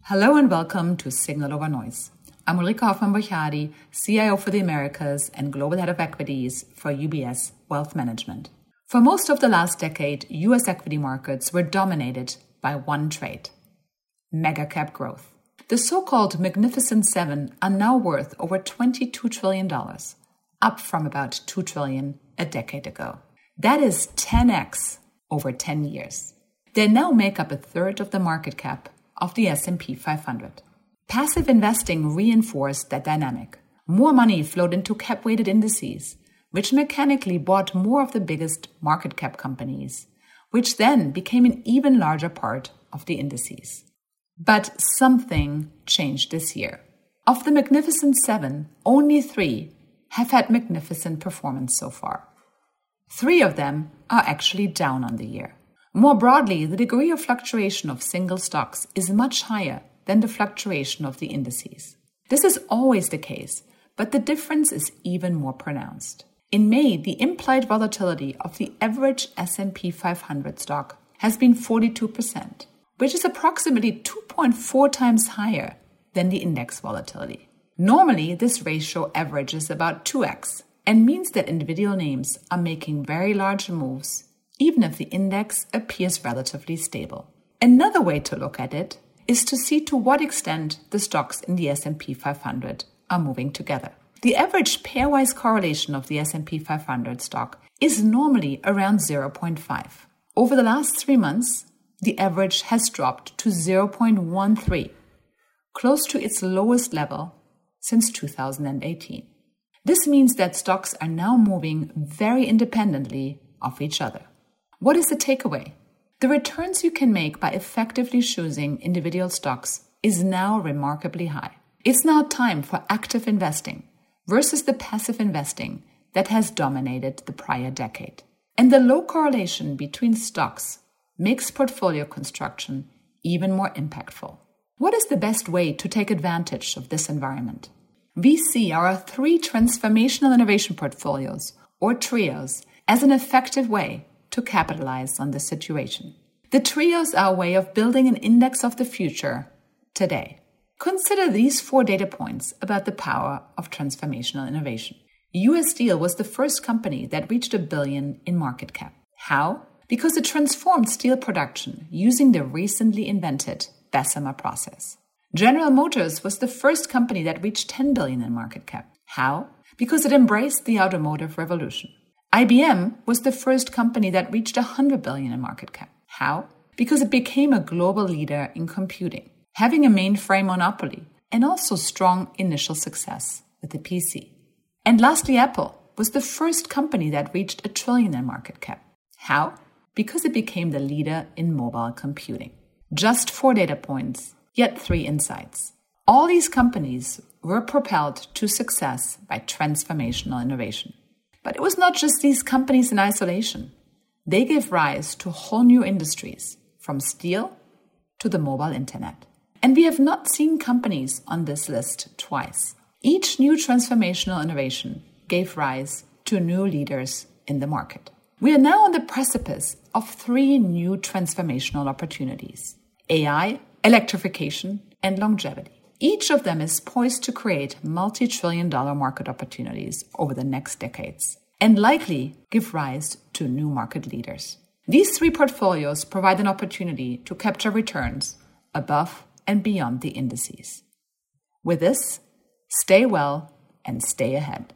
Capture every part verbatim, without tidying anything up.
Hello and welcome to Signal Over Noise. I'm Ulrike Hoffmann-Borchardi, C I O for the Americas and Global Head of Equities for U B S Wealth Management. For most of the last decade, U S equity markets were dominated by one trait: mega-cap growth. The so-called Magnificent Seven are now worth over twenty-two trillion dollars, up from about two trillion dollars a decade ago. That is ten x over ten years. They now make up a third of the market cap of the S and P five hundred. Passive investing reinforced that dynamic. More money flowed into cap-weighted indices, which mechanically bought more of the biggest market cap companies, which then became an even larger part of the indices. But something changed this year. Of the Magnificent Seven, only three have had magnificent performance so far. Three of them are actually down on the year. More broadly, the degree of fluctuation of single stocks is much higher than the fluctuation of the indices. This is always the case, but the difference is even more pronounced. In May, the implied volatility of the average S and P five hundred stock has been forty-two percent, which is approximately two point four times higher than the index volatility. Normally, this ratio averages about two x and means that individual names are making very large moves, even if the index appears relatively stable. Another way to look at it is to see to what extent the stocks in the S and P five hundred are moving together. The average pairwise correlation of the S and P five hundred stock is normally around zero point five. Over the last three months, the average has dropped to zero point one three, close to its lowest level since two thousand eighteen. This means that stocks are now moving very independently of each other. What is the takeaway? The returns you can make by effectively choosing individual stocks is now remarkably high. It's now time for active investing versus the passive investing that has dominated the prior decade. And the low correlation between stocks makes portfolio construction even more impactful. What is the best way to take advantage of this environment? We see our three transformational innovation portfolios, or trios, as an effective way to capitalize on this situation. The trios are a way of building an index of the future today. Consider these four data points about the power of transformational innovation. U S Steel was the first company that reached a billion in market cap. How? Because it transformed steel production using the recently invented Bessemer process. General Motors was the first company that reached ten billion in market cap. How? Because it embraced the automotive revolution. I B M was the first company that reached one hundred billion in market cap. How? Because it became a global leader in computing, having a mainframe monopoly and also strong initial success with the P C. And lastly, Apple was the first company that reached a trillion in market cap. How? Because it became the leader in mobile computing. Just four data points, yet three insights. All these companies were propelled to success by transformational innovation. But it was not just these companies in isolation. They gave rise to whole new industries, from steel to the mobile internet. And we have not seen companies on this list twice. Each new transformational innovation gave rise to new leaders in the market. We are now on the precipice of three new transformational opportunities: A I, electrification, and longevity. Each of them is poised to create multi-trillion dollar market opportunities over the next decades and likely give rise to new market leaders. These three portfolios provide an opportunity to capture returns above and beyond the indices. With this, stay well and stay ahead.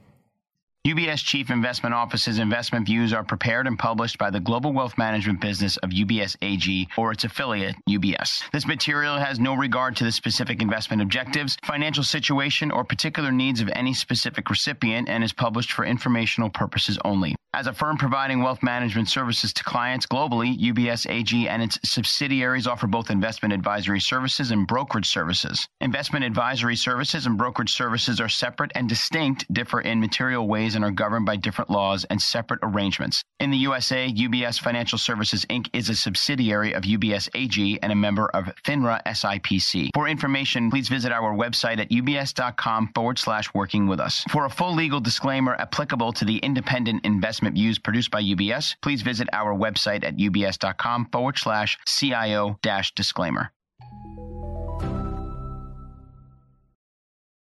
U B S Chief Investment Office's investment views are prepared and published by the Global Wealth Management business of U B S A G or its affiliate, U B S. This material has no regard to the specific investment objectives, financial situation, or particular needs of any specific recipient and is published for informational purposes only. As a firm providing wealth management services to clients globally, U B S A G and its subsidiaries offer both investment advisory services and brokerage services. Investment advisory services and brokerage services are separate and distinct, differ in material ways, and are governed by different laws and separate arrangements. In the U S A, U B S Financial Services, Incorporated is a subsidiary of U B S A G and a member of FINRA S I P C. For information, please visit our website at ubs.com forward slash working with us. For a full legal disclaimer applicable to the independent investment views produced by U B S, please visit our website at ubs.com forward slash CIO dash disclaimer.